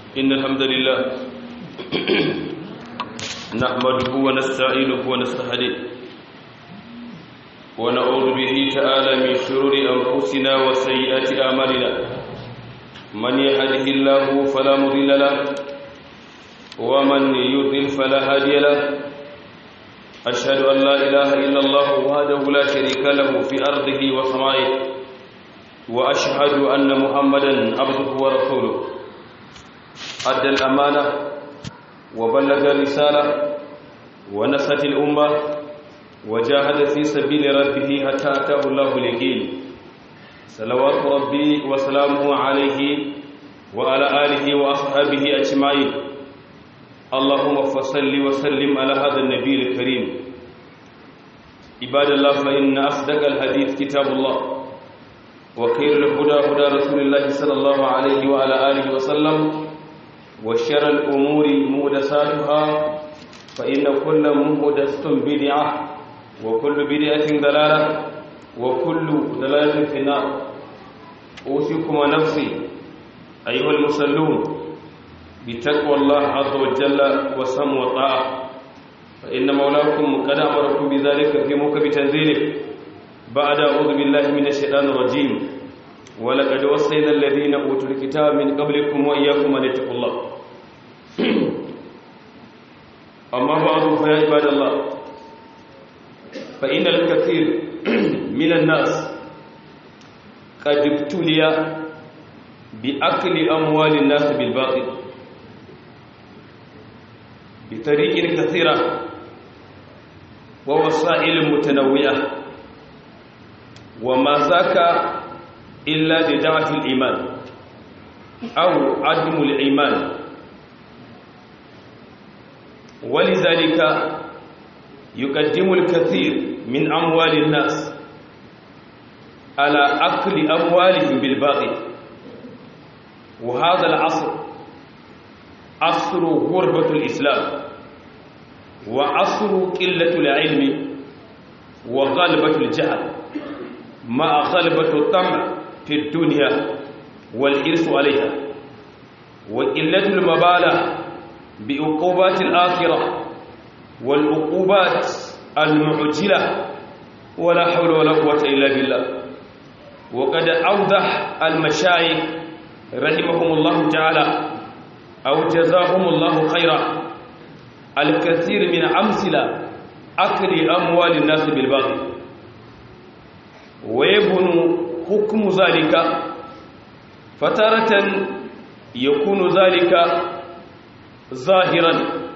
إن الحمد لله نحمده ونستعينه ونستهديه ونعوذ به تعالى من شرور أنفسنا وسيئات أعمالنا من يهده الله فلا مضل له ومن يضلل فلا هادي له أشهد أن لا إله إلا الله وحده لا شريك له في أرضه وسمائه وأشهد أن محمدا عبده ورسوله أدى الأمانة وبلغ الرسالة ونصح الأمة وجاهد في سبيل ربه حتى أتاه الله اليقين صلوات ربي وسلامه عليه وعلى آله وأصحابه أجمعين اللهم فصل وسلم على هذا النبي الكريم عباد الله فإن أصدق الحديث كتاب الله وخير الهدى هدى رسول الله صلى الله عليه وعلى آله وسلم وشر الأمور محدثاتها فإن كل محدثة بدعة وكل بدعة ضلالة وكل ضلالة في النار أوصيكم ونفسي أيها المصلون بتقوى الله عز وجل والسمع والطاعة فإن مولاكم قد أمركم بذلك في موكب تنزيله بعد أعوذ بالله من الشيطان الرجيم ولقد وصينا الذين أوتوا الكتاب من قبلكم وإياكم أن اتقوا الله أما بعد فيا عباد الله فإن الكثير من الناس قد ابتلي بأكل أموال الناس بالباطل بطريق كثيرة ووسائل متنوعة وما ذاك إلا لضعف الإيمان أو عدم الإيمان ولذلك يقدم الكثير من أموال الناس على أكل أموالهم بالباطل وهذا العصر عصر غربة الإسلام وعصر قلة العلم وغلبة الجهل مع غلبة الطمع في الدنيا والحرص عليها وقلة المبالغ بعقوبات الآخرة والعقوبات المعجلة ولا حول ولا قوة إلا بالله وقد أوضح المشايخ رحمهم الله تعالى أو جزاهم الله خيرا الكثير من أمثلة أكل أموال الناس بالباطل ويبن حكم ذلك فترة يكون ذلك ظاهرا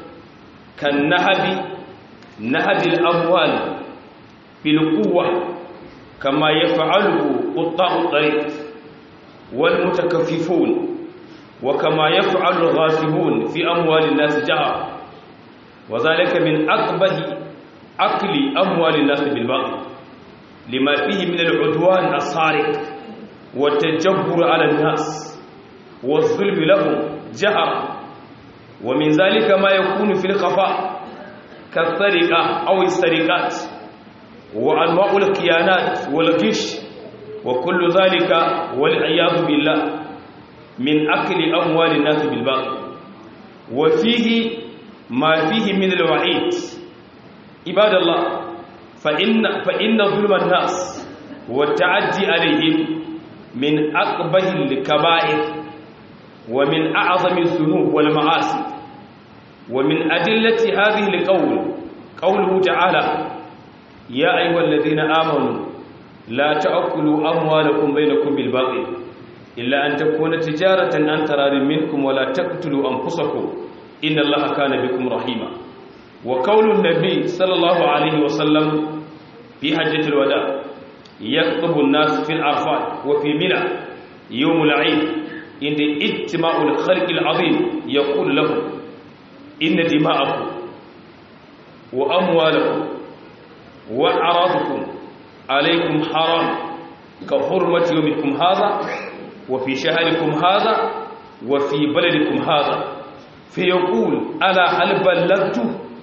نهب الأموال بالقوة كما يفعله قطاع الطريق والمتكففون وكما يفعل الغاصبون في أموال الناس جهرا وذلك من أقبح أكل أموال الناس بالباطل لما فيه من العدوان الصارخ والتجبر على الناس والظلم لهم جهرا ومن ذلك ما يكون في الخفاء كالسرقة أو السرقات وأنواع الخيانات والغش وكل ذلك والعياذ بالله من أكل أموال الناس بالباطل وفيه ما فيه من الوعيد عباد الله فإن ظلم الناس والتعدي عليهم من أقبح الكبائر ومن أعظم الذنوب والمعاصي ومن أدلة هذه القول قوله تعالى يا أيها الذين آمنوا لا تأكلوا أموالكم بينكم بالباطل إلا أن تكون تجارة عن تراض منكم ولا تقتلوا أنفسكم إن الله كان بكم رحيما وقول النبي صلى الله عليه وسلم في حجة الوداع يخطب الناس في العرفات وفي منى يوم العيد عند اجتماع الخلق العظيم يقول لهم إن دماءكم وأموالكم وأعراضكم عليكم حرام كحرمة يومكم هذا وفي شهركم هذا وفي بلدكم هذا فيقول ألا هل بلغت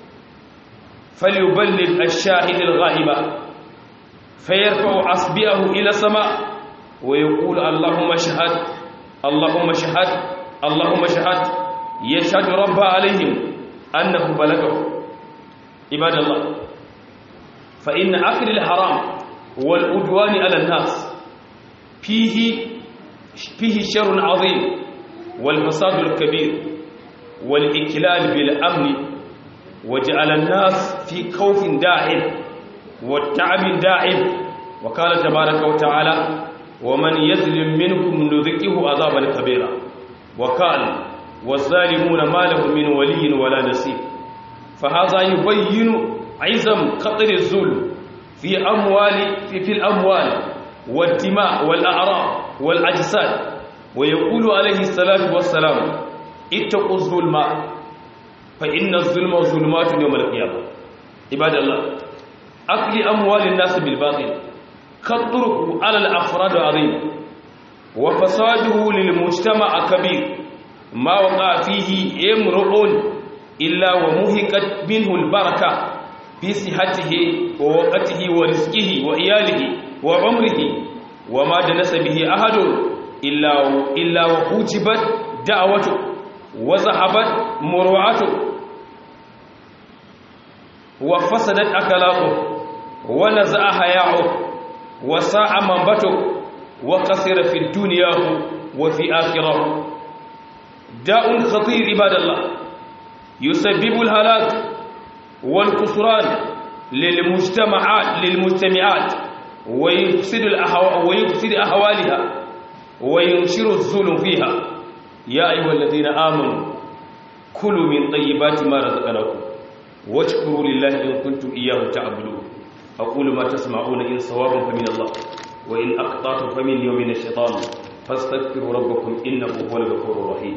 فليبلغ الشاهد الغائب فيرفع أصبعه إلى السماء ويقول اللهم اشهد اللهم اشهد يشهد رب عليهم أنه بلغه. عباد الله، فإن أكل الحرام والعدوان على الناس فيه شر عظيم والفساد الكبير والإكلال بالأمن، وجعل الناس في خوف داعم والتعب داعم. وقال تبارك وتعالى: ومن يظلم منكم نذقه عذابا كبيرا. وقال: والظالمون ما لهم من ولي ولا نصير. فهذا يبين عظم خطر الظلم في الأموال والدماء والأعراض والأجساد. ويقول عليه الصلاة والسلام: اتقوا الظلم فإن الظلم ظلمات يوم القيامة. عباد الله، أكل أموال الناس بالباطل خطره على الأفراد عظيم، وفساده للمجتمع كبير. ما وقع فيه امرؤ إلا ومهكت منه البركة في صحته ووقته ورزقه وإياله وعمره، وما دنس به أحد إلا وحجبت دعوته وذهبت مروعته وفسدت أخلاقه ونزع حياؤه وساء منبته وقصر في الدنيا وفي آخرة. داء خطير عباد الله يسبب الهلاك والخسران للمجتمعات ويفسد أحوالها وينشر الظلم فيها. يا أيها الذين آمنوا كلوا من طيبات ما رزقناكم واشكروا لله إن كنتم إياه تعبدون. أقول ما تسمعون، إن صواب فمن الله وإن أخطأت فمن يوم الشيطان، فاستغفروا ربكم إنه هو الغفور الرحيم.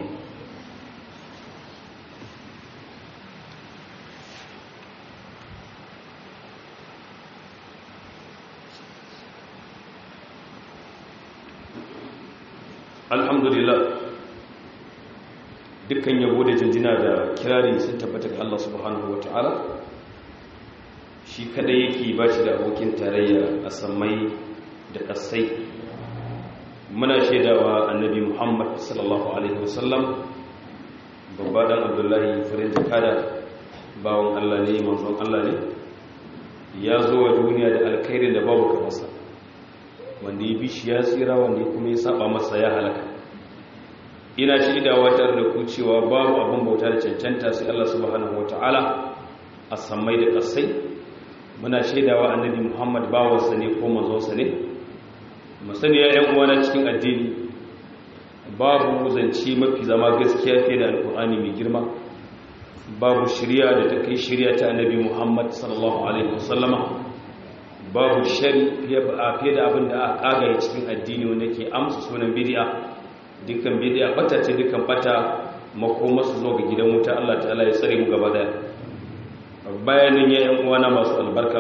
alhamdulillah, dukkan yabo da jinjina da kirari sun tabbata ga Allah subhanahu wataala. Shi kadai yake ba shi da abokin tarayya a sammai da kasai. Muna shaidawa annabi Muhammad sallallahu alaihi wasallam babba dan Abdullahi farin jakada, bawon Allah ne, manzon Allah ne. Ya zo wa duniya da alkhairin da babu kamarsa, wanda ya bi shi ya tsira, wanda kuma ya saba masa ya halaka. Ina shaidawa tare da ku cewa babu abin bauta da cancanta sai Allah subhanahu wataala a sammai da kasai. Muna shaidawa annabi Muhammad bawansa ne ko manzonsa ne. Musani ya yan uwana cikin addini, babu zance mafi zama gaskiya fiye da alkur'ani mai girma. Babu shari'a da ta kai shari'a ta annabi Muhammad sallallahu alaihi wasallama. Babu shari fiye da abin da aka kagaye cikin addini wanda ke amsa sunan bid'a. Dukkan bid'a bata ce, dukkan bata makoma su zo ga gidan wuta. Allah ta'ala ya tsare mu gaba daya. Bayanin ya yan uwana masu albarka,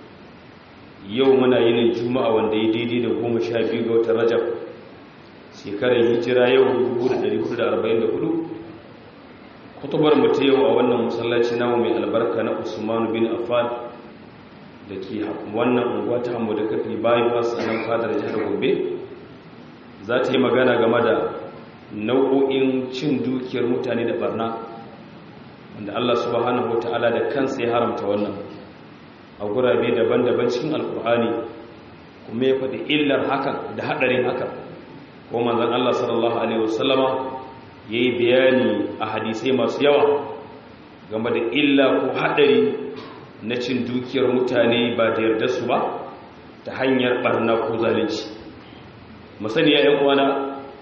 yau muna yin juma'a wanda ya daidai da 12 ga watan Rajab, shekarar hijira yau 1444. kutubar mu ta yau a wannan masallaci namu mai albarka na Usman bin Affan da ke wannan unguwa ta Hammu da Kafi bayan wasu nan fadar jihar Gombe, za ta yi magana game da nau'o'in cin dukiyar mutane da barna, wanda Allah subhanahu wataala da kansa ya haramta wannan a gurabe daban-daban cikin alkur'ani, kuma ya faɗi illar hakan da haɗarin hakan. Ko manzon Allah sallallahu alaihi wasallama yayi bayani a hadisai masu yawa game da illa ko haɗari na cin dukiyar mutane ba da yarda su ba ta hanyar barna ko zalunci. Musani ya ƴan uwana,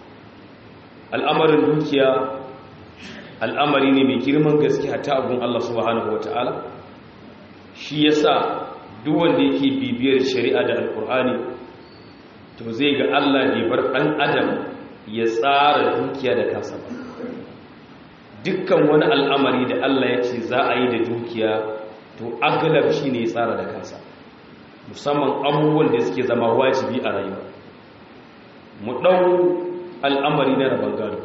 al'amarin dukiya al'amari ne mai girman gaske ta abun Allah subhanahu wataala. Shi yasa duk wanda yake bibiyar shari'a da alkur'ani to zai ga Allah bai bar ɗan adam ya tsara dukiya da kansa ba. Dukkan wani al'amari da Allah ya ce za a yi da dukiya to agalab shi ne ya tsara da kansa, musamman abubuwan da suke zama wajibi a rayuwa. Mu ɗau al'amari na rabon gado.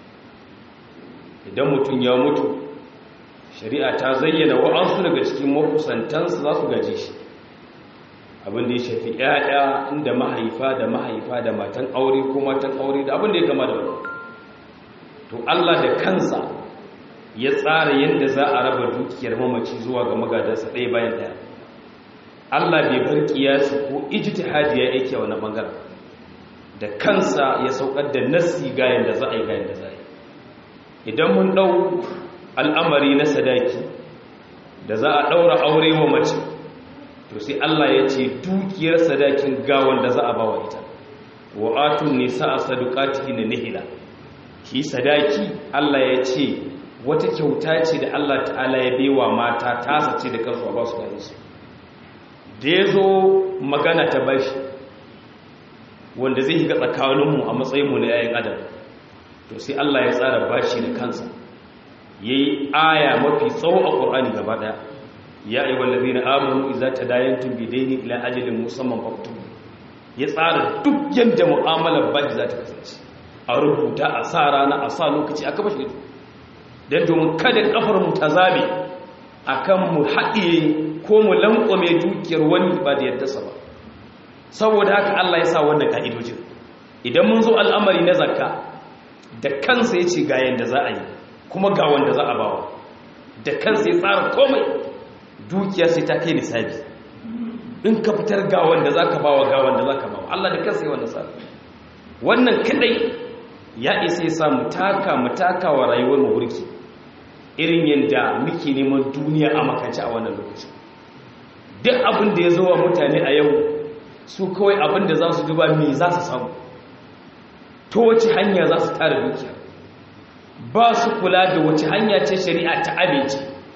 Idan mutum ya mutu, shari'a ta zayyana wa'ansu daga cikin makusantansu za su gaje shi. Abin da ya shafi ‘ya'ya, inda mahaifa da matan aure ko matan aure da abin da ya kama da wani. to Allah da kansa ya tsara yadda za a raba dukiyar mamaci zuwa ga magadansa ɗaya bayan ɗaya. Allah bai bar kiyasi ko ijtihadi ya yake wani bangaren, da kansa ya saukar da nassi ga yanda za a yi ga yanda za a yi. Idan mun ɗau al'amari na sadaki da za a ɗaura aure wa mace, to sai Allah ya ce dukiyar sadakin ga wanda za a bawa ita, wa atun nisa a sadukati na nihila. Shi sadaki Allah ya ce wata kyauta ce da Allah ta'ala ya bewa mata tasa ce da kansu a ba su gare su. Da ya zo magana ta bashi wanda zai higa tsakaninmu a matsayinmu na yayin adam, to sai Allah ya tsara bashi da kansa, ya yi aya mafi tsawo a ƙur'ani gaba ɗaya. Ya yi wallazi na amonu iza ta dayantun bidaini ila ajalin musamman faktun. Ya tsara duk yadda mu'amalar bashi za ta kasance, a rubuta, a sa rana, a sa lokaci, aka bashi don domin kada kafar mu ta zabe akan mu haɗiye ko mu lankwame dukiyar wani ba da yadda ba. Saboda haka Allah ya sa wannan ka'idojin. Idan mun zo al'amari na zakka, da kansa ya ce ga yanda za a yi kuma ga wanda za a bawa, da kansa ya tsara komai. Dukiya sai ta kai nisabi, in ka fitar ga wanda za ka bawa ga wanda za ka bawa, Allah da kansa ya wannan tsara. Wannan kadai ya isa ya sa mu taka wa rayuwar mu burki, irin yadda muke neman duniya a makance a wannan lokaci. Duk abin da ya zo wa mutane a yau, su kawai abin da za su duba me za su samu, to wace hanya za su tara dukiya, ba su kula da wace hanya ce shari'a ta abinci.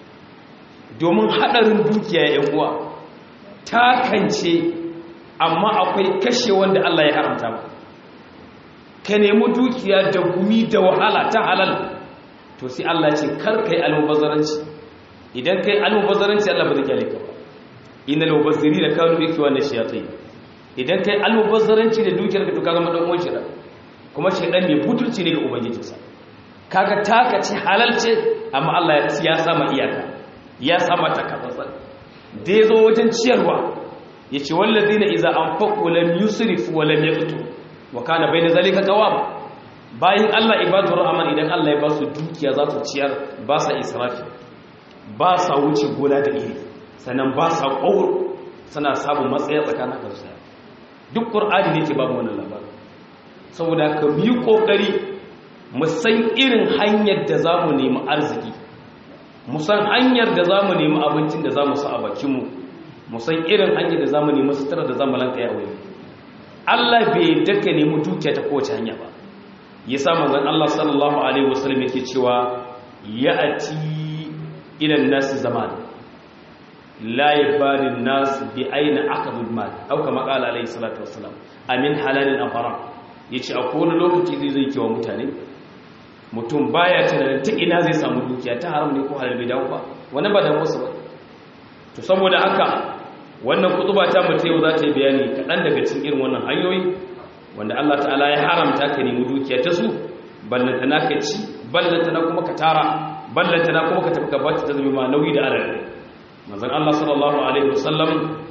Domin haɗarin dukiya ya uwa ta kance, amma akwai kashe wanda Allah ya haramta ba. Ka nemi dukiya da gumi da wahala ta halal, to sai Allah ce kar kai almubazzaranci. Idan kai almubazzaranci Allah ba zai kyale ka ba. Innal mubazzirina kanu ikwana shayatin. Idan kai almubazzaranci da dukiyar ka to ka zama dan uwan shaytan, kuma shaytan mai butulci ne ga ubangijinsa. Kaga taka ce halal ce, amma Allah ya sama iyaka, ya sama ta kafasa. Da yazo wajen ciyarwa yace wallazina idza anfaqu lam yusrifu wa lam yaqtu wa kana bayna zalika qawama. Bayin Allah ibadur rahman, idan Allah ya ba su dukiya za su ciyar, ba sa israfi, ba sa wuce gona da iri, sannan ba sa ƙauro, suna samun matsaya tsakanin kansu. Duk ƙur'ani ne ke babu wannan labarin. Saboda ka yi ƙoƙari mu san irin hanyar da za mu nemi arziki, mu san hanyar da za mu nemi abincin da za mu sa a bakinmu, mu san irin hanyar da za mu nemi sutura da za mu lanka ya wuri. Allah bai daka nemi dukiya ta kowace hanya ba. Ya sa manzon Allah sallallahu alaihi wasallam yake cewa ya'ati ila an-nas zaman la yabali an-nas bi ayna aqdul mal aw kama qala alaihi salatu wassalam amin halalin am haram. Yace a kowane lokaci zai kewa mutane, mutum baya tunanin ta ina zai samu dukiya, ta haram ne ko halal, bai dawo ba, wannan ba da wasu ba. To saboda haka wannan kutuba ta mutai yau za ta yi bayani kaɗan daga cikin irin wannan hanyoyi wanda Allah ta'ala ya haramta ka nemi dukiya ta su, ballantana ka ci, ballantana kuma ka tara, ballantana kuma ka tafi ka bata ta zama ma nauyi da alal. Manzon Allah sallallahu alaihi wasallam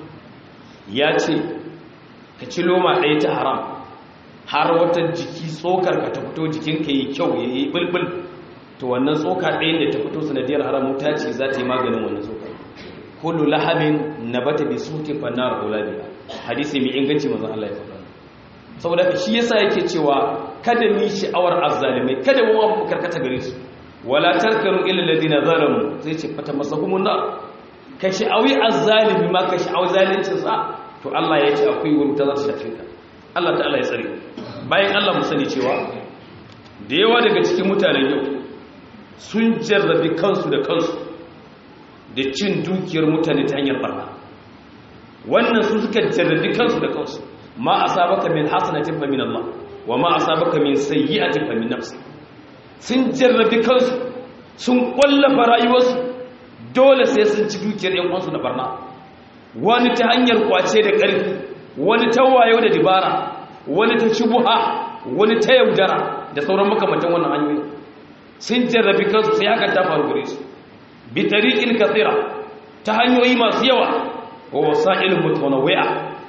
ya ce ka ci loma ɗaya ta haram, har wata jiki tsokar ka ta fito jikinka yi kyau ya yi bulbul, to wannan tsoka ɗayan da ta fito sanadiyar haramu ta ce za ta yi maganin wannan tsokar. Kullu lahabin nabata bi sutin fannar ulabiha, hadisi mai inganci manzon Allah ya faɗa. Saboda shi yasa yake cewa kada mu sha'awar azzalimai, kada mu karkata gare su, wala tarkanu ila alladhina zalamu, sai ce fata masahumun nar. Ka sha'awi azzalimi ma ka sha'awi zalincin sa, to Allah ya ce akwai wuta za ta shafe ka. Allah ta'ala ya tsare. Bayan Allah mu sani cewa da yawa daga cikin mutanen yau sun jarrabi kansu da kansu da cin dukiyar mutane ta hanyar barna. Wannan su suka jarrabi kansu da kansu. Ma asabaka min hasanatin fa min Allah, wa ma asabaka min sayyi'atin fa min nafsi. Sun jarrabi kansu, sun kwallafa rayuwarsu, dole sai sun ci dukiyar ƴan uwansu da barna. Wani ta hanyar kwace da ƙarfi, wani ta wayo da dibara, wani ta shubuha, wani ta yaudara da sauran makamantan wannan hanyoyi. Sun jarrabi kansu sai haka ta faru gare su. Bi tariqin kathira, ta hanyoyi masu yawa, wa wasa'il mutanawwi'a,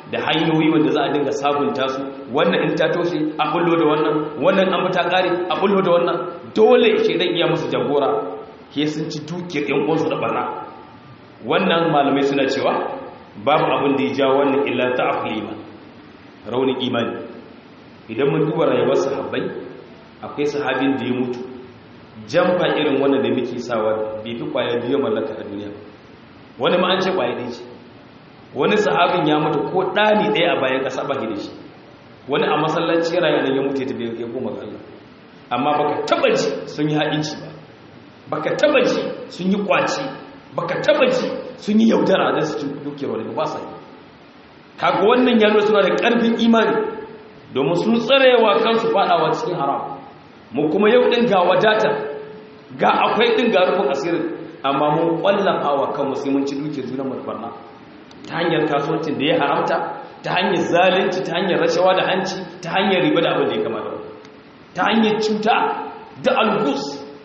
da hanyoyi wanda za a dinga sabunta su, wannan in ta toshe a bullo da wannan an ta kare a bullo da wannan. Dole shedan iya musu jagora ke sun ci dukiyar yan uwansu da barna. Wannan malamai suna cewa babu abin da ya ja wannan illa ta'aful iman, raunin imani. Idan mun duba rayuwar sahabbai, akwai sahabin da ya mutu jamfa irin wannan da muke sawa bai fi kwaya biyu mallaka a duniya. Wani ma an ce kwaya ɗaya ce. Wani sahabin ya mutu ko ɗani ɗaya a bayan ƙasa ba da shi. Wani a masallaci rayuwa ya mutu ya koma ga Allah. Amma baka taba ji sun yi haɗinci ba, baka taba ji sun yi kwaci, baka taba ji sun yi yaudara da su cikin dukiyar wani ba sa yi. Kaga wannan yaro suna da ƙarfin imani domin sun tsarewa kansu faɗawa cikin haram. Mu kuma yau ɗin ga wadatar, ga akwai ɗin ga rufin asirin, amma mun ƙwallafa wa kanmu sai mun ci dukiyar junan marfarna ta hanyar kasuwancin da ya haramta, ta hanyar zalunci, ta hanyar rashawa da hanci, ta hanyar riba da abin da ya kamata, ta hanyar cuta da algus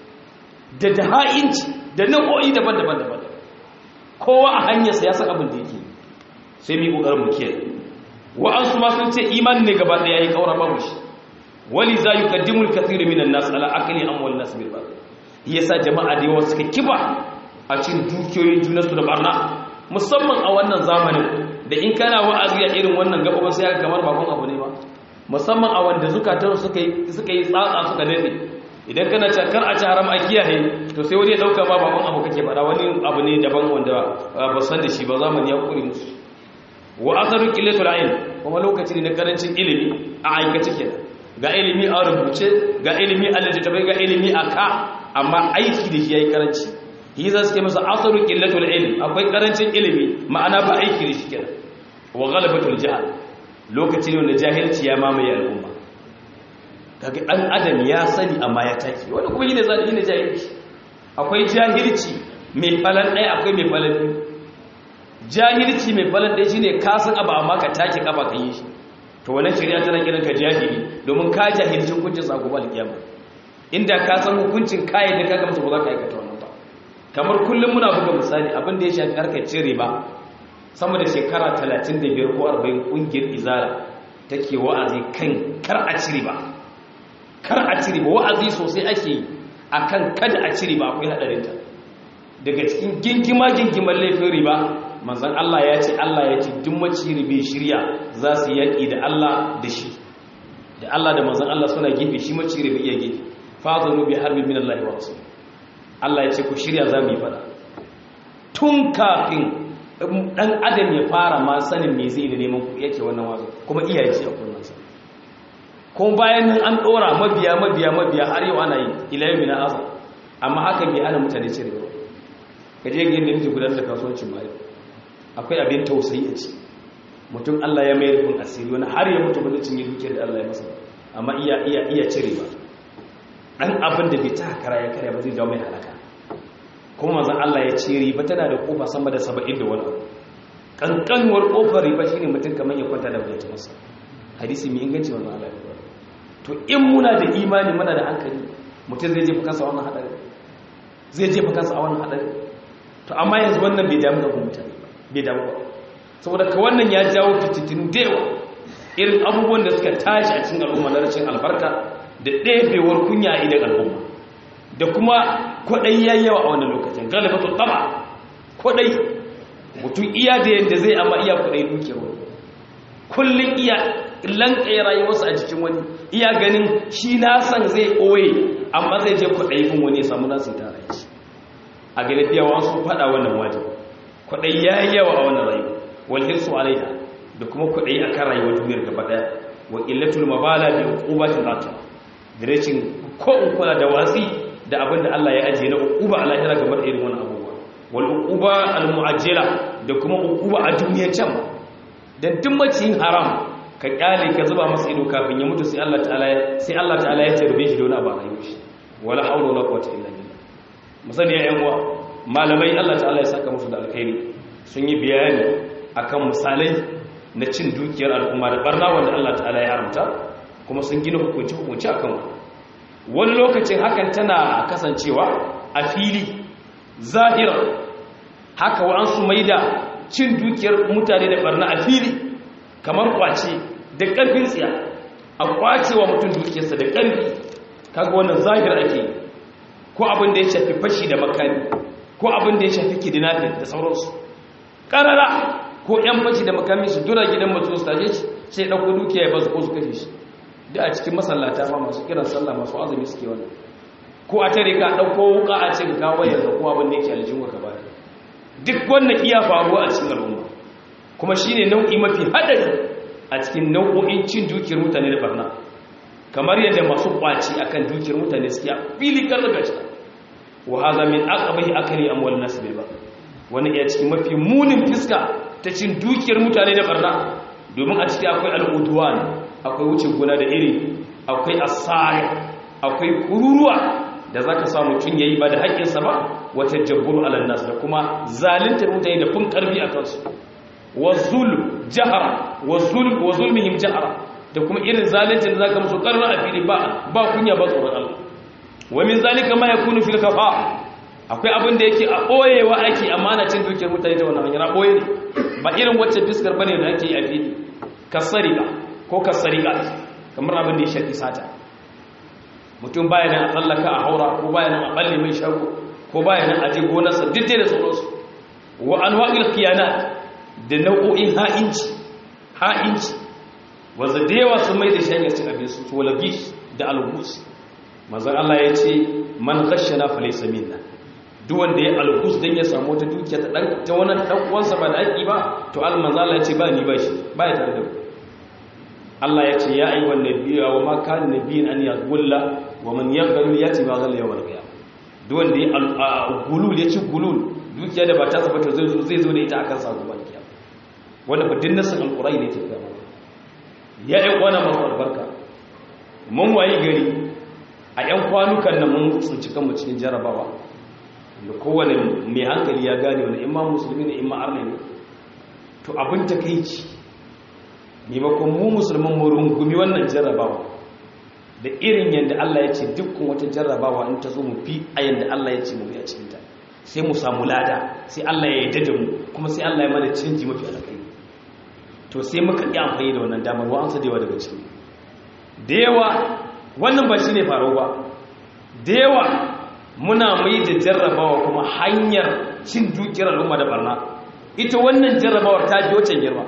da ha'inci da nau'o'i daban-daban. Kowa a hanyarsa ya san abin da yake, sai mu yi ƙoƙarin mu kiyaye. Wa'ansu ma sun ce imanin ne gaba ɗaya yayi kaura babu shi. Wali za yuqaddimu al-kathiru minan nas ala aqli amwal nas bil batil. Yasa jama'a da yawa suka kiba a cikin dukiyoyin junansu da barna, musamman a wannan zamanin da in kana wa'azi a irin wannan gaba sai ka kamar bakon abu ne ba. Musamman a wanda zukatan suka yi tsatsa suka dade. Idan kana cakar a ci haram a kiyaye, to sai wani ya dauka ba bakon abu kake faɗa, wani abu ne daban wanda ba san da shi ba, zamani ya kure musu. Wa asaru qillatul ilm, kuma lokaci ne na karancin ilimi a aikace kenan. Ga ilimi a rubuce, ga ilimi a littattafai, ga ilimi a ka, amma aiki da shi yayi karanci. Yi za su ke masa asaru qillatul ilm, akwai karancin ilimi, ma'ana ba aiki da shi kenan. Wa ghalabatul jahl, lokaci ne wanda jahilci ya mamaye al'umma. Kaga dan adam ya sani amma ya taki, wanda kuma yi ne jahilci. Akwai jahilci mai falan ɗaya, akwai mai falan biyu. Jahilci mai falan ɗaya shine ka san abu amma ka take kafa ka yi shi. To wannan shari'a tana kiran ka jahili, domin ka jahilci hukuncin sa gobe alkiyama. Inda ka san hukuncin kai da ka gamsu ba za ka aikata wannan ba. Kamar kullum muna buga misali abin da ya shafi harkar cin riba, sama da shekara 35 ko 40 kungiyar izara take wa'azi kan kar a ci riba. Kar a ci riba, wa'azi sosai ake yi akan kada a ci riba, akwai hadarin ta. Daga cikin gingimar laifin riba, manzon Allah ya ce duk maci ribe shirya za su yaki da Allah da shi. Da Allah da manzon Allah suna gefe, shi maci ribe iya gefe. Fadhanu bi harbin min Allah wa rasul. Allah ya ce ku shirya za mu yi fada. Tun kafin dan adam ya fara ma sanin me zai da neman ku yake wannan wazo, kuma iyaye ce a kunnansa. Kuma bayan nan an dora mabiya har yau ana yi ila yau na azab, amma haka bai ana mutane cire ba. Kaje ga yadda miji gudanar da kasuwancin mai akwai abin tausayi a ci. Mutum Allah ya mai rufin asiri, wani har ya mutu bane cinye dukiyar da Allah ya masa, amma iya cire ba. Dan abin da bai ta kara ya kare ba zai jawo mai halaka. Kuma manzon Allah ya ce riba tana da kofa sama da 70 da wani. Kankanuwar kofar riba shine mutum kaman ya kwanta da bujatu masa. Hadisi mai inganci manzon Allah ya. To in muna da imani, muna da hankali, mutum zai jefa kansa wannan hadari. Zai jefa kansa a wannan hadari. To amma yanzu wannan bai damu da mutane ba. Bai damu ba. Saboda ka wannan ya jawo fitintinu da yawa. Irin abubuwan da suka tashi a cikin al'umma na rashin albarka da ɗebewar kunya a idan al'umma. Da kuma kwaɗayi ya yawa a wannan lokacin, galibatul tama, kwaɗayi. Mutum iya da yadda zai amma iya kwaɗayi dukiyar wani. Kullum iya lanƙaye rayuwarsa a jikin wani, iya ganin shi na san zai ɓoye, amma zai je kwaɗayi kun wani ya samu nasu tare shi. A galibiya wasu faɗa wannan wajen. Kwaɗayi ya yi yawa a wannan rayuwa, wal hirsu alaiha, da kuma kwaɗayi a kan rayuwar duniyar gaba ɗaya, wa illatul mabala bi uqubatin rata. Da rashin ko in kula da watsi da abin da Allah ya ajiye na uquba a lahira game da irin wannan abubuwa. Wal uquba al mu'ajjala, da kuma uquba a duniyar can. Dan duk maciyin haram ka kyale ka zuba masa ido kafin ya mutu sai Allah ta'ala ya tarbe shi da wani abu a rayuwar shi. Wala hawla wala quwwata illa billah. Musani ya yan uwa, malamai Allah ta'ala ya saka musu da alkhairi sun yi bayani akan misalai na cin dukiyar al'umma da barna wanda Allah ta'ala ya haramta, kuma sun gina hukunci akan wani lokacin hakan tana kasancewa a fili zahira, haka wa an su maida cin dukiyar mutane da barna a fili, kamar kwace da ƙarfin tsiya a kwacewa mutum dukiyarsa da ƙarfi kaga wannan zahir ake ko abin da ya shafi fashi da makami ko abin da ya shafi kidnapping da sauransu karara ko yan fashi da makami su dura gidan mutum su taje shi sai dauko dukiya ya bazu ko su kashe shi da a cikin masallata ma masu kiran sallah masu azumi suke wannan ko a tare ka dauko wuka a cikin kawo yanzu ko abin da yake aljin ka ba duk wannan iya faruwa a cikin al'umma kuma shine nau'i mafi hadari a cikin nau'o'in cin dukiyar mutane da barna kamar yadda masu kwaci akan dukiyar mutane suke a fili kargaci wa hadha min aqbahi akli amwal nas bil ba wani iya cikin mafi munin fiska ta cin dukiyar mutane da barna domin a ciki akwai al'udwan akwai wuce gona da iri akwai asari akwai kururuwa da zaka samu tun yayi ba da haƙƙinsa ba wata jabburu ala nas da kuma zaluntar mutane da fun karbi akan su wa zulm jahara wa zulmihim jahara da kuma irin zalincin da zaka musu karna a fili ba kunya ba tsoron Allah wa min zalika ma yakunu fil kafa akwai abin da yake a boyewa ake amana cin dukiyar mutane ta wannan hanyar boye ne ba irin wacce fiskar bane da ake yi a fili kasarika ko kasarika kamar abin da ya shafi sata mutum baya nan a tsallaka a haura ko baya nan a balle mai shago ko baya nan a je gonarsa duk da sauransu wa anwa'il khiyanat da nau'o'in ha'inci wanda da yawa sun mai da shanyar cin abinsu to walagish da algus manzon Allah ya ce man ghashana falaysa minna duk wanda ya algus dan ya samu ta dukiya ta wannan dan uwansa ba da haƙi ba to manzon Allah ya ce ba ni ba shi ba ya tare da ku Allah ya ce ya ayyuhan nabiyyu wa ma kana nabiyyin an yaghalla wa man yaghlu yati ma ghalla yawm al-qiyamah duk wanda ya gulul ya ci gulul dukiya da ba ta saba zai zo da ita akan sa gobe kiyama wanda fa dinnan san alqurai ne take gaba ya yi wani masu albarka mun wayi gari a 'yan kwanukan nan mun tsinci kanmu cikin jarabawa da kowane mai hankali ya gane wani imma musulmi ne imma arna ne to abin takeici maimakon mu musulman mu rungumi wannan jarabawa da irin yadda Allah ya ce dukkan wata jarabawa in ta zo mu fi a yadda Allah ya ce mu bi a cikinta sai mu samu lada sai Allah ya yarda da mu kuma sai Allah ya mana canji mafi alƙai to sai muka yi amfani da wannan damar wa'ansa da yawa daga ciki da yawa wannan ba shi ne faru ba da yawa muna mai da jarrabawa kuma hanyar cin dukiyar al'umma da barna ita wannan jarrabawar ta ji wacce girma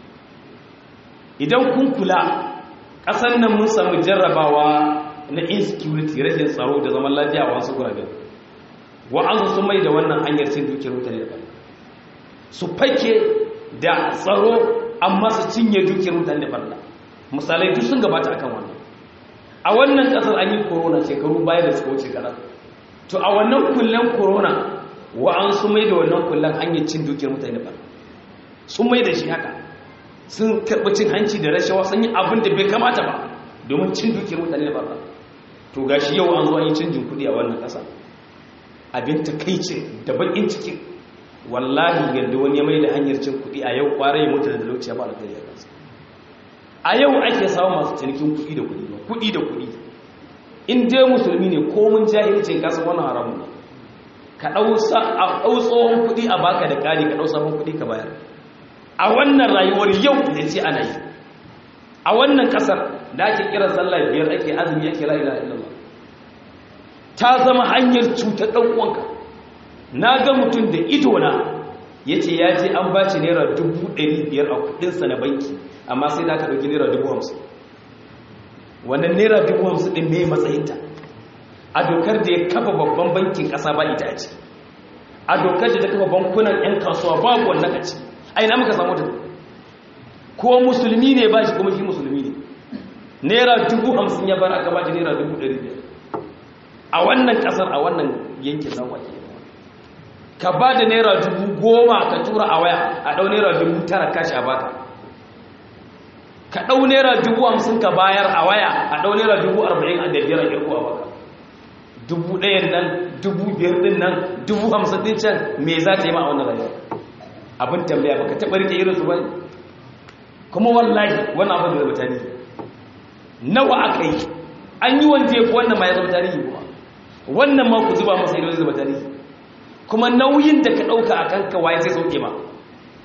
idan kun kula ƙasar nan mun samu jarrabawa na insecurity rashin tsaro da zaman lafiya a wasu guraben wa'ansu sun mai da wannan hanyar cin dukiyar mutane da barna su fake da tsaro amma su cinye dukiyar mutane da barna misalai duk sun gabata akan wannan a wannan kasar an yi corona shekaru baya da suka wuce kaza to a wannan kullen corona an su mai da wannan kullen hanyar cin dukiyar mutane da barna sun mai da shi haka sun karɓi cin hanci da rashawa sun yi abin da bai kamata ba domin cin dukiyar mutane da barna to gashi yau an zo an yi canjin kuɗi a wannan ƙasa abin takaicin da bakin cikin wallahi yadda wani ya mai da hanyar cin kuɗi a yau ƙwarai ya mutu da talauci ya ba da kariya kansa a yau ake samun masu cinikin kuɗi da kuɗi ba kuɗi da kuɗi in dai musulmi ne komin jahilcin kasa wannan haramun ne ka ɗau tsohon kuɗi a baka da ƙari ka ɗau sabon kuɗi ka bayar a wannan rayuwar yau da ce ana yi a wannan ƙasar da ake kiran sallah biyar ake azumi ake la ilaha illallah ta zama hanyar cutar ɗan uwanka na ga mutum da idona ya ce ya je an baci naira 500,000 a kudinsa na banki amma sai da aka ɗauki naira 50,000 wannan naira 50,000 ɗin mai matsayinta a dokar da ya kafa babban bankin ƙasa ba ita a ci a dokar da ta kafa bankunan 'yan kasuwa babu wannan a ci aina muka samu ta ko musulmi ne ba shi kuma shi musulmi ne naira 50,000 ya bar aka ba shi naira 100,000 a wannan ƙasar a wannan yankin zanwa ke ka ba da naira 10,000 ka tura a waya a ɗau naira 9,000 kashi a baka ka ɗau naira 50,000 ka bayar a waya a ɗau naira 40,000 a dajiyar a ƙirƙo a baka 1,000 nan 5,000 ɗin nan 50,000 ɗin can me za ta yi ma a wannan rayuwa abin tambaya baka taɓa rike irin su ba kuma wallahi wannan abin da zama tarihi nawa aka yi an yi wanda ya fi wannan ma ya zama tarihi kuma wannan ma ku zuba masa ido zai zama tarihi kuma nauyin da ka ɗauka a kanka waye sai sauke ma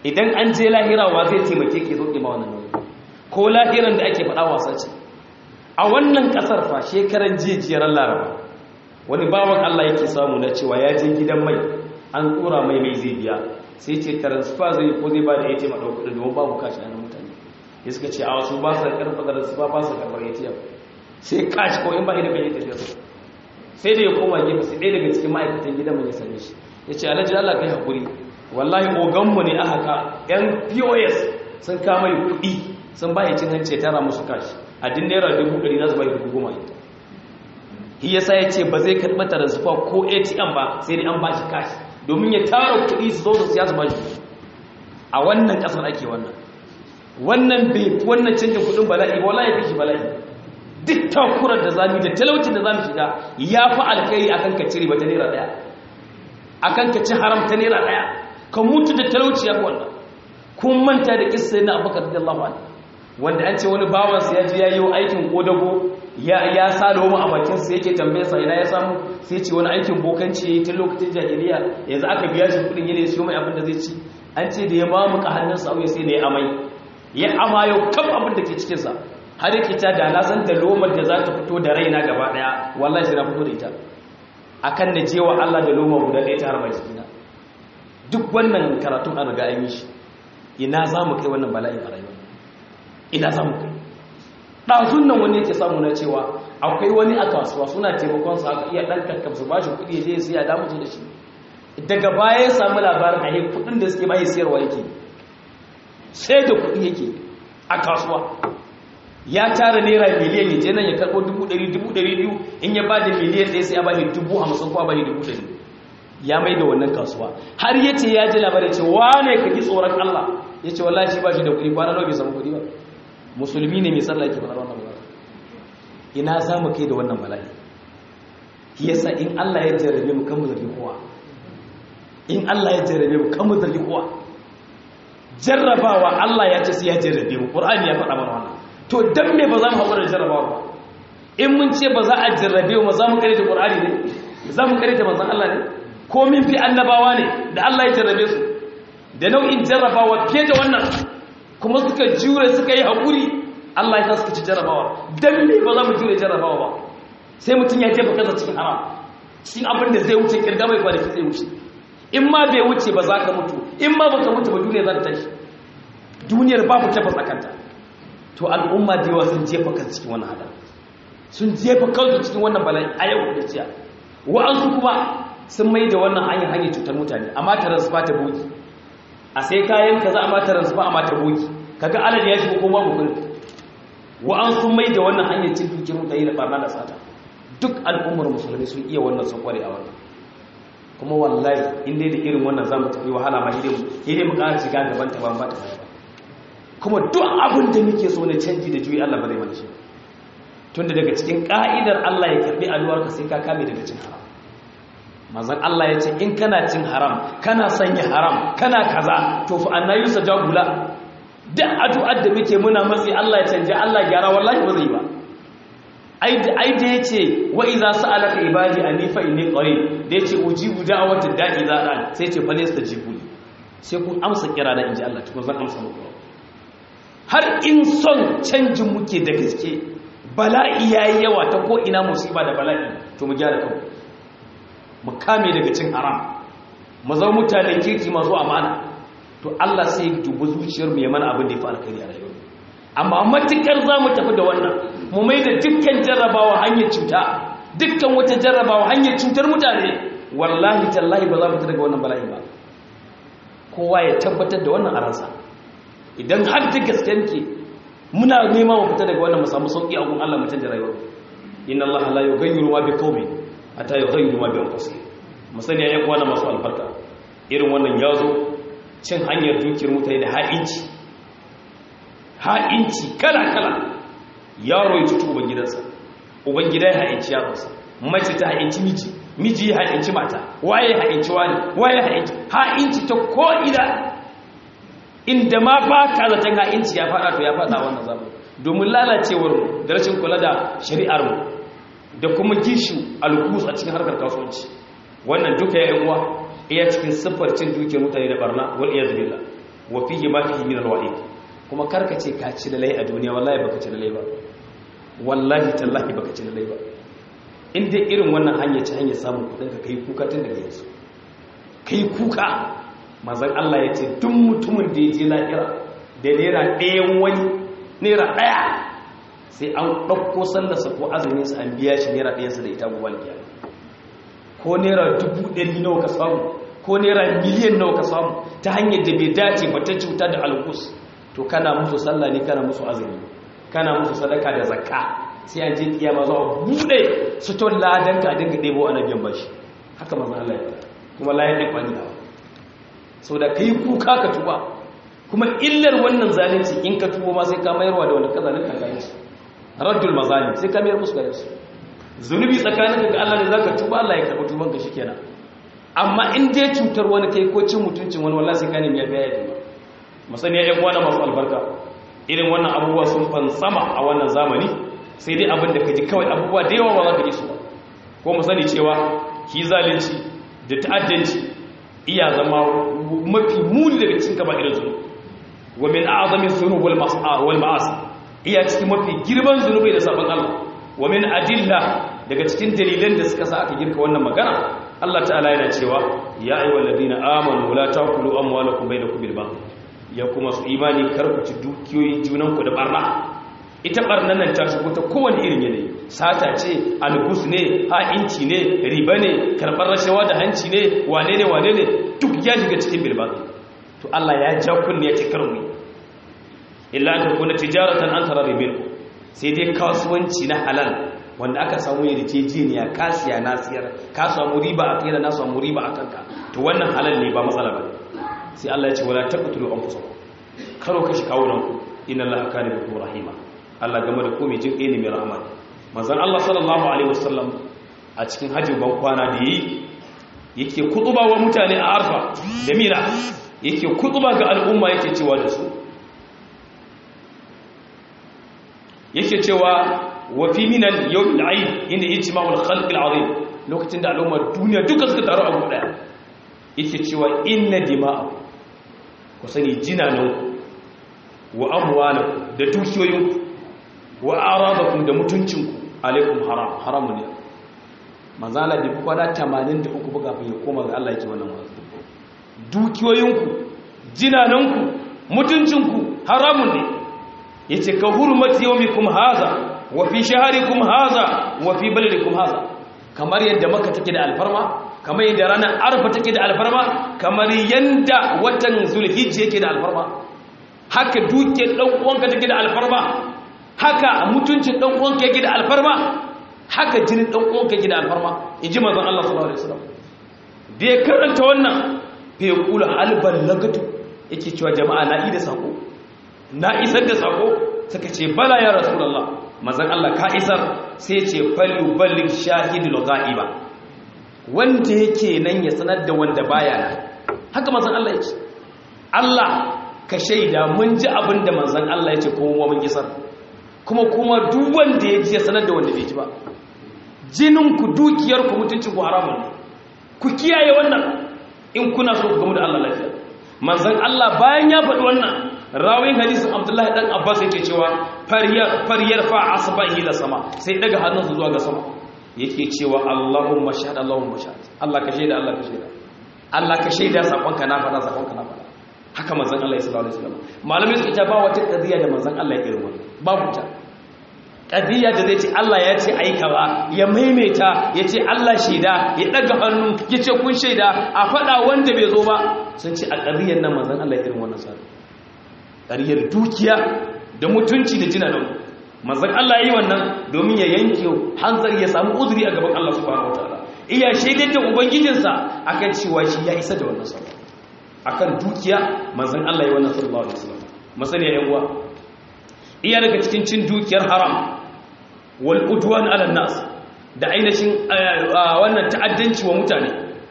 idan an je lahira wa zai taimake ke zo ma wannan nauyi ko lahiran da ake faɗa wasa ce a wannan ƙasar fa shekaran jijiyar laraba wani bawan Allah yake samu na cewa ya je gidan mai an tsora mai zai biya sai ce transfer zai ko zai ba da ATM a ɗauki domin babu kashi a mutane ya suka ce a wasu ba su karfa da su ba su karfar ATM sai kashi ko in ba da bai tafiya sai da ya koma gefe sai ɗaya daga cikin ma'aikatan gidan mai ya same shi ya ce alhaji Allah kai haƙuri wallahi oganmu ne aka ka yan POS sun kama yi kuɗi sun ba cin hanci ya tara musu kashi a din naira 100,000 za su bai 10,000 ita shi yasa ya ce ba zai karɓi transfer ko ATM ba sai dai an ba shi kashi domin ya tara kuɗi su zo su siya su ba shi a wannan ƙasar ake wannan wannan canjin kuɗin bala'i ba wallahi fi shi bala'i duk takurar da zamu da talaucin da zamu shiga ya fi alkhairi akan ka cire ba ta naira ɗaya akan ka ci haram ta naira ɗaya ka mutu da talauci ya wannan kun manta da kissa na Abubakar radiyallahu anhu wanda an ce wani bawan sa ya je yayi aikin kodago ya sa lomo a bakin sa yake tambaye sa ina ya samu sai ce wani aikin bokanci tun lokacin jahiliya yanzu aka biya shi kudin yana siyo mai abin da zai ci an ce da ya mamuka hannun sa auye sai da ya amai ya amayo kaf abin da ke cikin sa har yake ta da na san da lomar da za ta fito da raina gaba daya wallahi sai na fito da ita akan na jewa Allah da loma guda ɗaya ta harba jikina duk wannan karatun an riga an yi shi ina za mu kai wannan bala'in a rayuwa ina za mu kai ɗazun nan wani yake samu na cewa akwai wani a kasuwa suna taimakon su aka iya ɗan kakkam su ba shi kuɗi ya je sai ya damu da shi daga baya ya samu labarin a kuɗin da suke bayi siyarwa yake sai da kuɗi yake a kasuwa ya tara naira miliyan ya je nan ya karɓo 100,000 in ya ba da miliyan ɗaya sai ya ba shi 50,000 ko ba shi 100,000 ya mai da wannan kasuwa har ya ce ya ji labarai ce wane ka ji tsoron Allah ya ce wallahi shi ba shi da kuɗi kwana nawa bai samu kuɗi ba musulmi ne mai sallah yake faɗar wannan bala'i ina za mu kai da wannan bala'i yasa in Allah ya jarrabe mu kan mu zargi kowa in Allah ya jarrabe mu kan mu zargi kowa jarrabawa Allah ya ce sai ya jarrabe mu Qur'ani ya faɗa mana wannan to dan me ba za mu haƙura da jarrabawa ba in mun ce ba za a jarrabe mu za mu kare da Qur'ani ne za mu kare da manzon Allah ne ko min fi annabawa ne da Allah ya jarrabe su da nau'in jarrabawa fiye da wannan kuma suka jure suka yi haƙuri Allah ya sa suka ci jarrabawa dan me ba za mu jure jarrabawa ba sai mutum ya jefa kansa cikin haram cikin abin da zai wuce kirga mai kwanaki zai wuce in ma bai wuce ba za ka mutu in ma baka mutu ba duniya za ta tashi duniyar babu tabbas akanta to al'umma da yawa sun jefa kansu cikin wannan hadari sun jefa kansu cikin wannan bala'i a yau da ciya wa'ansu kuma sun mai da wannan hanyar cutar mutane amma ta transfer ta boki a sai kayan kaza amma ta transfer amma ta boki kaga alal ya shigo ko babu kudi wa'ansu mai da wannan hanyar cin dukiyar mutane da barna da sata duk al'ummar musulmi sun iya wannan sun kware a wannan kuma wallahi in dai da irin wannan zamu tafi wahala ma idan mu ƙara shiga gaban ta ban ba ta ba kuma duk abin da muke so ne canji da juyi Allah ba zai mana shi tunda daga cikin ka'idar Allah ya karbi alwarka sai ka kame daga cin haram manzon Allah ya ce in kana cin haram kana sanya haram kana kaza to fa annayu sajabula duk addu'ar da muke muna matsi Allah ya canja Allah gyara wallahi ba zai ba ai da yace wa idza sa'alaka ibadi anni fa inni qarib da yace ujibu da'watad da'i zadan sai yace falyastajibuli sai kun amsa kira da inji Allah to zan amsa muku har in son canjin muke da gaske bala'i yayi yawa ta ko ina musiba da bala'i to mu gyara kanmu mu kame daga cin haram mu zama mutanen kirki masu amana to Allah sai ya dubi zuciyar mu ya mana abin da ya fi alkhairi a rayuwa amma matukar za mu tafi da wannan mu mai da dukkan jarrabawa hanyar cuta dukkan wata jarrabawa hanyar cutar mutane wallahi tallahi ba za mu ta daga wannan bala'i ba kowa ya tabbatar da wannan a ransa idan har da gaske ke muna nema mu fita daga wannan mu samu sauki a gun Allah mu canja rayuwa inna Allah la yughayyiru ma biqaumin hatta yughayyiru ma bi anfusihim musani ya kwana masu albarka irin wannan yazo cin hanyar dukiyar mutane da ha'inci kala yaro ya cutu ubangidansa ubangida ya ha'inci yaronsa mace ta ha'inci miji ya ha'inci mata waye ha'inci wani waye ha'inci ta ko'ina inda ma ba ka zaton ha'inci ya fada to ya fada wannan zamani domin lalacewar da rashin kula da shari'ar mu da kuma gishu alkus a cikin harkar kasuwanci wannan duka ya uwa iya cikin siffar cin dukiyar mutane da barna wal iyaz billah wa fihi ma fihi min alwa'id kuma karkace ka ci lalai a duniya wallahi baka ci lalai ba wallahi tallahi baka ci lalai ba in dai irin wannan hanya ce hanya samun kudin ka kai kuka tun daga yanzu kai kuka manzon Allah ya ce duk mutumin da ya je lahira da naira ɗayan wani naira ɗaya sai an ɗauko sallarsa ko azuminsa an biya shi naira ɗayansa da ita gobe alkiyama ko naira 100,000 nawa ka samu ko naira miliyan nawa ka samu ta hanyar da bai dace ba ta cuta da alkus to kana musu sallah ne kana musu azumi kana musu sadaka da zakka sai an je kiyama zuwa bude su to ladan ka dinga debo ana biyan bashi haka manzon Allah ya kuma la yadda kwani da saboda kai kuka ka tuba kuma illar wannan zalunci in ka tuba ma sai ka mayarwa da wanda ka zalunta kai shi raddul mazalim sai ka mayar musu gare su zunubi tsakaninka ga Allah ne zaka tuba Allah ya karɓi tuban ka shikenan amma in dai cutar wani kai ko cin mutuncin wani wallahi sai ka nemi ya biya ya masaniya ɗan uwa masu albarka irin wannan abubuwa sun fansama a wannan zamani sai dai abin da ka ji kawai abubuwa da yawa ba za ka ji su ba ko mu sani cewa shi zalunci da ta'addanci iya zama mafi muni daga cikin kaba irin zunubi wa min a'zami dhunub wal ma'asi iya cikin mafi girman zunubai da sabon Allah wa min adilla daga cikin dalilan da suka sa aka girka wannan magana Allah ta'ala yana cewa ya ayyuhal ladina amanu la ta'kulu amwalakum bainakum bil batil ya kuma su imani karku ci dukiyoyin junanku da barna ita barnan nan ta shigo ta kowane irin yanayi sata ce algus ne ha'inci ne riba ne karɓar rashawa da hanci ne wane ne duk ya shiga cikin bilba to Allah ya ja kunne ya ce karmu illa ta kuna tijaratan an tara ribin sai dai kasuwanci na halal wanda aka samu yarjejeniya kasiya na siyar ka samu riba a kai da na samu riba a kanka to wannan halal ne ba matsala ba sai Allah ya ce wala taqtulu anfusakum karo kashi kawunan ku inna Allaha kana bikum rahima Allah game da komai jin ne mai rahama manzon Allah sallallahu alaihi wasallam a cikin hajjin ban kwana da yake kutuba wa mutane a Arfa da Mina yake kutuba ga al'umma yake cewa da su yake cewa wa fi minal yawm al-eid inda ijma'ul khalq al-azim lokacin da al'ummar duniya duka suka taru a guda daya yake cewa inna dima'akum ku sani jinananku wa amwalakum da dukiyoyinku wa aradakum da mutuncinku alaikum haramun ne manzala da kwana 83 buga fin ya koma ga Allah yake wannan wasu dukiyoyinku jinananku mutuncinku haramun ne yace ka hurmati yawmikum haza wa fi shahrikum haza wa fi baladikum haza kamar yadda Makka take da alfarma kamar yadda ranar Arfa take da alfarma kamar yanda watan Zulhijja yake da alfarma haka dukiyar dan uwanka take da alfarma haka mutuncin dan uwanka yake da alfarma haka jinin dan uwanka yake da alfarma inji manzon Allah sallallahu alaihi wasallam da ya karanta wannan fa yaqulu hal ballagatu yake cewa jama'a na da sako na isar da sako suka ce bala ya rasulullah manzon Allah ka isar sai ce fallu ballig shahidul ghaiba wanda yake nan ya sanar da wanda baya nan haka manzon Allah yake Allah ka shaida mun ji abinda manzon Allah yake kuma mun isar kuma duk wanda ya ji ya sanar da wanda bai ji ba jinin ku dukiyar ku mutuncin ku haramun ne ku kiyaye wannan in kuna so ku gamu da Allah lafiya manzon Allah bayan ya faɗi wannan rawin hadisin Abdullahi dan Abbas yake cewa fariyar fa asbahi la sama sai daga hannunsa zuwa ga sama yake cewa Allahumma shahad Allahumma shahad Allah ka shaida Allah ka shaida Allah ka shaida sakonka na faɗa haka manzon Allah sallallahu alaihi wasallam malamin su ita ba wata qadiya da manzon Allah ya irin wannan babu ta qadiya da zai ce Allah ya ce ai kaza ya maimaita ya ce Allah shaida ya daga hannu ya ce kun shaida a faɗa wanda bai zo ba sun ce a qadiyar nan manzon Allah ya irin wannan sai qadiyar dukiya da mutunci da jina da manzon Allah yayi wannan domin ya yanke hanzari ya samu uzuri a gaban Allah subhanahu wataala iya shaidar da ubangijinsa akan cewa shi ya isa da wannan sabon akan dukiya manzon Allah yayi wannan sallallahu alaihi wasallam masaniya yan uwa iya daga cikin cin dukiyar haram wal udwan ala nas da ainihin wannan ta'addanci wa mutane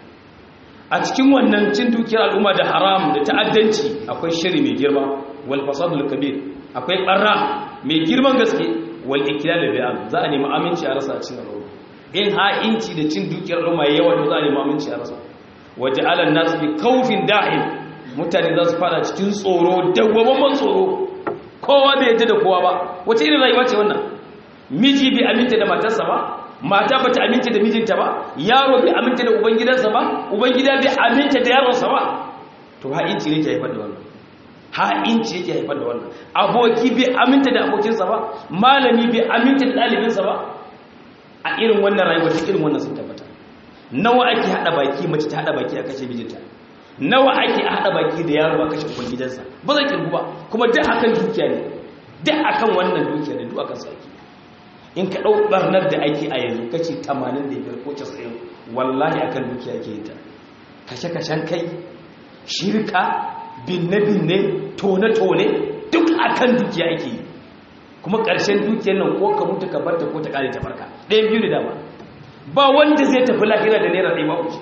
a cikin wannan cin dukiyar al'umma da haram da ta'addanci akwai shiri mai girma wal fasadul kabir akwai barra mai girman gaske wal iklal bi'am za a nemi aminci a rasa a cikin al'umma in ha'inci da cin dukiyar al'umma yawa to za a nemi aminci a rasa waja'ala an-nas bi khawfin da'im mutane za su fada cikin tsoro dawwamamman tsoro kowa bai yadda da kowa ba wace irin rayuwa ce wannan miji bai aminta da matarsa ba mata bata aminta da mijinta ba yaro bai aminta da ubangidansa ba ubangida bai aminta da yaronsa ba to ha'inci ne ke haifar da wannan ha'inci yake haifar da wannan aboki bai aminta da abokinsa ba malami bai aminta da ɗalibinsa ba a irin wannan rayuwar ta irin wannan sun tabbata nawa ake hada baki mace ta hada baki a kashe mijinta nawa ake hada baki da yaro a kashe ubangidansa ba zai kirgu ba kuma duk akan dukiya ne duk akan wannan dukiya ne duk akan saki in ka dau barnar da ake a yanzu kace 85 ko 90 wallahi akan dukiya ke ta kashe-kashen kai shirka binne-binne tone-tone duk akan dukiya ake yi kuma ƙarshen dukiyar nan ko ka mutu ka barta ko ta ƙare ta farka ɗayan biyu da dama ba wanda zai tafi lahira da naira ɗaya babu shi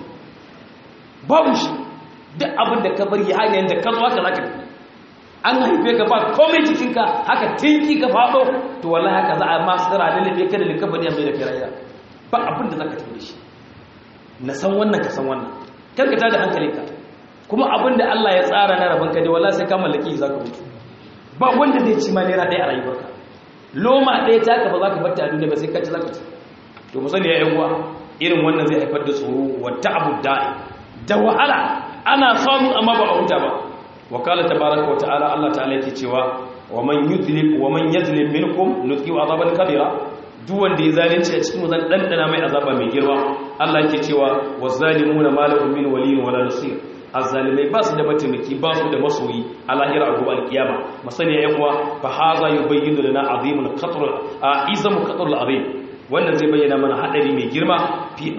babu shi duk abin da ka bari hanyar da ka zo haka zaka tafi an haife ka ba komai cikinka haka tinki ka faɗo to wallahi haka za a masu tsara lalabe ka da likabani mai da firaya ba abin da zaka tafi da shi na san wannan ka san wannan karkata da hankalinka kuma abin da Allah ya tsara na rabon ka dai wallahi sai ka mallaki zaka mutu ba wanda zai ci ma naira ɗaya a rayuwarka loma ɗaya taka ba za ka bar ta a duniya ba sai ka ci zaka ci to mu sani ya yan uwa irin wannan zai haifar da tsoro wa ta'abu da'i da wahala ana samu amma ba a huta ba wa qala tabaaraka wa ta'ala Allah ta'ala yake cewa wa man yuzlim minkum nuzqihu azaban kabira duk wanda ya zalunci a cikin zan dandana mai azaba mai girma Allah yake cewa wazalimuna ma lahum min waliyyin wala nasir azzalimai ba su da mataimaki ba su da masoyi a lahira a gobe alkiyama masani ya uwa fa haza yubayyinu lana azimul qatr izamu qatr al-azim wannan zai bayyana mana hadari mai girma fil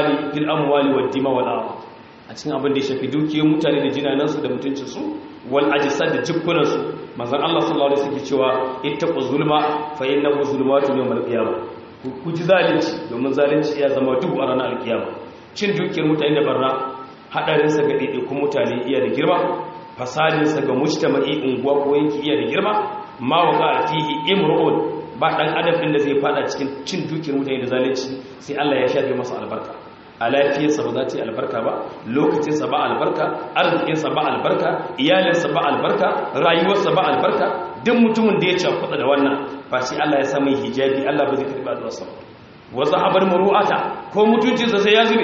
amwali wad dima wal ard a cikin abin da ya shafi dukiyar mutane da jinanansu da mutuncinsu wal ajsad da jikkunansu manzon Allah sallallahu alaihi wasallam cewa ittaqu zulma fa innahu zulmatun yawm al-qiyamah ku ji zalunci domin zalunci ya zama duhu a ranar alkiyama cin dukiyar mutane da barna hadarinsa ga ɗaiɗaikun mutane iya da girma fasadinsa ga mujtama'i unguwa ko yanki iya da girma ma waka a fihi imru'un ba ɗan adam ɗin da zai fada cikin cin dukiyar mutane da zalunci sai Allah ya shafe masa albarka a lafiyarsa ba za ta yi albarka ba lokacinsa ba albarka arzikinsa ba albarka iyalinsa ba albarka rayuwarsa ba albarka duk mutumin da ya cakuɗa da wannan ba sai Allah ya sa mai hijabi Allah ba zai karɓi addu'arsa ba wa zahabar muru'ata ko mutuncinsa sai ya zube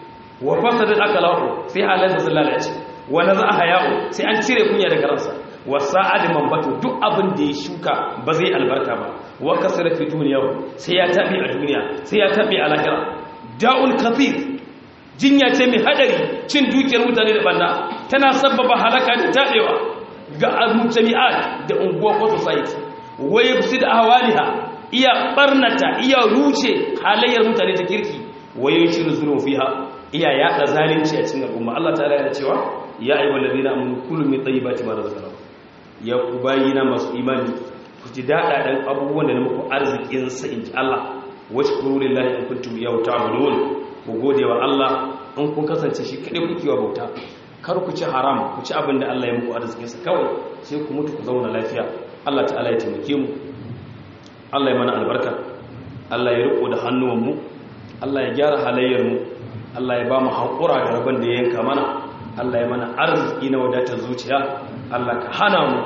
wa fasadat akalahu sai halansa sun lalace wa naza'a haya'u sai an cire kunya daga ransa wa sa'ad manbatu duk abin da ya shuka ba zai albarka ba wa kasara fi duniya sai ya tabi a duniya sai ya tabi a lahira da'ul kathir jinya ce mai hadari cin dukiyar mutane da banda tana sabbaba halaka da tabewa ga mujtami'at da unguwa ko society wa yufsid ahwaliha iya barnata iya ruce halayyar mutane ta kirki wa yushiru zulum fiha iya yaɗa zalunci a cikin al'umma Allah ta'ala ya cewa ya ayyuhal ladina amanu kulu min tayyibati ma razaqnakum ya ku bayina masu imani ku ji dadadan abubuwan da na muku arzikin sa inji Allah washkuru lillahi in kuntum ta'malun ku gode wa Allah in kun kasance shi kade kuke wa bauta kar ku ci haram ku ci abin da Allah ya muku arzikin sa kawai sai ku mutu ku zauna lafiya Allah ta'ala ya taimake mu Allah ya mana albarka Allah ya riko da hannuwanmu Allah ya gyara halayyar mu Allah ya ba mu haƙura da rabon da ya yanka mana Allah ya mana arziki na wadatar zuciya Allah ka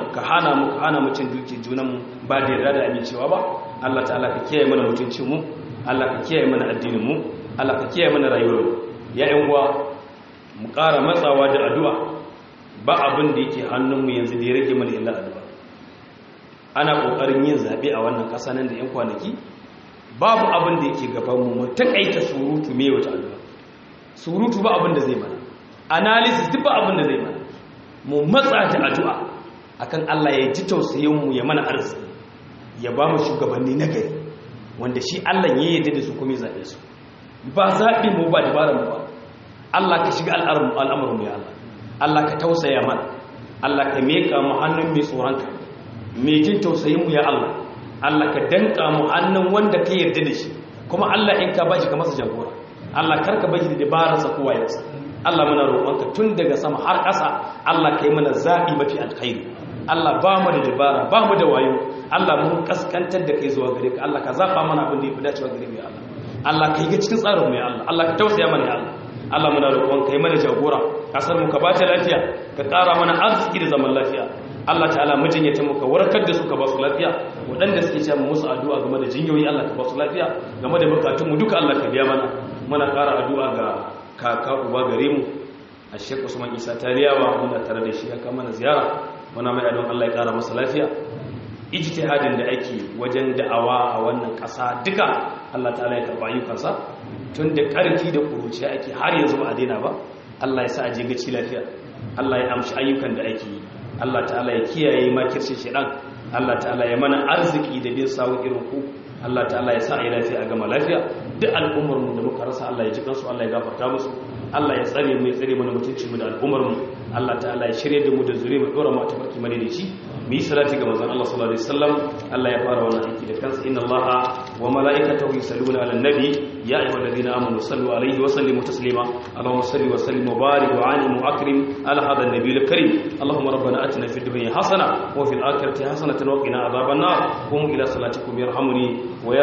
hana mu cin duki junanmu ba da yarda da amincewa ba Allah ta'ala ka kiyaye mana mutuncinmu Allah ka kiyaye mana addininmu Allah ka kiyaye mana rayuwarmu ya ƴan uwa mu ƙara matsawa da addu'a ba abin da yake hannunmu yanzu da ya rage mana illa addu'a ana ƙoƙarin yin zaɓe a wannan ƙasa nan da ƴan kwanaki babu abin da yake gabanmu mu taƙaita surutu me wata addu'a surutu ba abin da zai mana analysis duk ba abin da zai mana mu matsa da addu'a akan Allah ya ji tausayinmu ya mana arziki ya ba mu shugabanni na gari wanda shi Allah ya yarda da su kuma ya zabe su ba zabi mu ba dabaran mu ba Allah ka shiga al'amuran mu ya Allah Allah ka tausaya mana Allah ka meka mu hannun mai tsoronka mai jin tausayin mu ya Allah Allah ka danka mu hannun wanda ka yarda da shi kuma Allah in ka bashi ka masa jagora Allah karka bashi da dabararsa kowa ya sa Allah muna roƙonka tun daga sama har ƙasa Allah kai mana zabi mafi alkhairi Allah ba mu da dabara ba mu da wayo Allah mun kaskantar da kai zuwa gare ka Allah ka zaba mana abin da yafi dacewa gare mu ya Allah Allah kai ga cikin tsarin mu ya Allah Allah ka tausaya mana ya Allah Allah muna roƙonka kai mana jagora kasar mu ka bata lafiya ka ƙara mana arziki da zaman lafiya Allah ta'ala majinyata mu ka warkar da su ka ba su lafiya waɗanda suke cewa musu addu'a game da jinyoyi Allah ka ba su lafiya game da bukatun mu duka Allah ka biya mana muna ƙara addu'a ga kaka uba gare mu a Sheikh Usman Isa Taliyawa muna tare da shi aka mana ziyara muna mai addu'a Allah ya ƙara masa lafiya ijtihadin da ake wajen da'awa a wannan ƙasa duka Allah ta'ala ya karɓa ayyukansa tun da ƙarfi da kuruciya ake har yanzu ba a daina ba Allah ya sa a je gaci lafiya Allah ya amshi ayyukan da ake yi Allah ta'ala ya kiyaye makircin shedan Allah ta'ala ya mana arziki da bin sawu irin ku Allah ta'ala ya sa a yi lafiya a gama lafiya duk al'ummar mu da muka rasa Allah ya ji kansu Allah ya gafarta musu Allah ya tsare mu ya tsare mana mutuncin mu da al'ummar mu Allah ta'ala ya shirye da mu da zuriya mu dora mu a tafarki madalici mu yi salati ga manzon Allah sallallahu alaihi wasallam Allah ya fara wannan aiki da kansa inna Allaha wa malaikatahu yusalluna 'alan nabi ya ayyuhalladhina amanu sallu alaihi wa sallimu taslima Allahumma salli wa sallim wa barik wa anim wa akrim ala hadha an-nabiyil karim Allahumma rabbana atina fid dunya hasana wa fil akhirati hasanatan wa qina adhaban nar qum ila salatikum yarhamuni wa